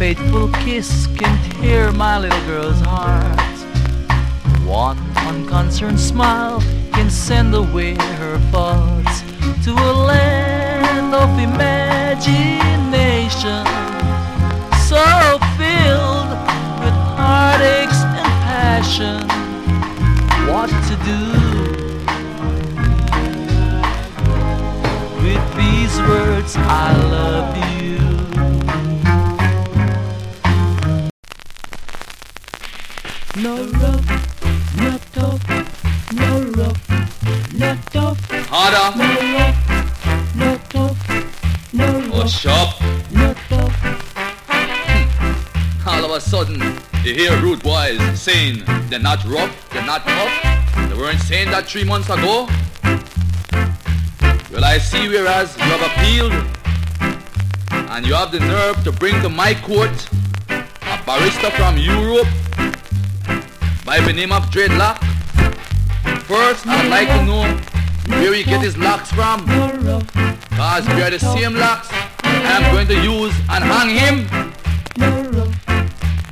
fateful kiss can tear my little girl's heart. One unconcerned smile can send away her thoughts to a land of imagination, so filled with heartaches and passion. What to do with these words, I love you. No rough, no tough, no rough, no tough. Harder. No rough, no tough, no Oh, rough, shop. no tough. All of a sudden, you hear rude boys saying they're not rough, they're not tough. They weren't saying that 3 months ago. Well, I see whereas you have appealed and you have the nerve to bring to my court a barrister from Europe by the name of Dreadlock. First, I'd like to know where he get his locks from, No rough, cause we are the same locks I'm going to use and hang him. no rough,